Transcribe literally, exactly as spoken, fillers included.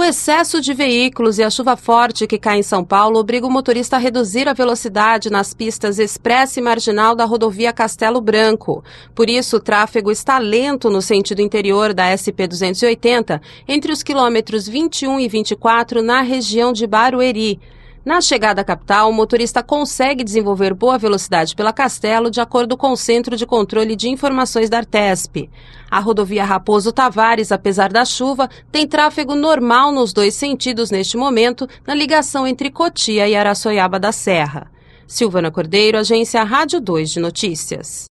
O excesso de veículos e a chuva forte que cai em São Paulo obriga o motorista a reduzir a velocidade nas pistas expressa e marginal da rodovia Castelo Branco. Por isso, o tráfego está lento no sentido interior da S P duzentos e oitenta, entre os quilômetros vinte e um e vinte e quatro, na região de Barueri. Na chegada à capital, o motorista consegue desenvolver boa velocidade pela Castelo, de acordo com o Centro de Controle de Informações da Artesp. A rodovia Raposo Tavares, apesar da chuva, tem tráfego normal nos dois sentidos neste momento, na ligação entre Cotia e Araçoiaba da Serra. Silvana Cordeiro, Agência Rádio dois de Notícias.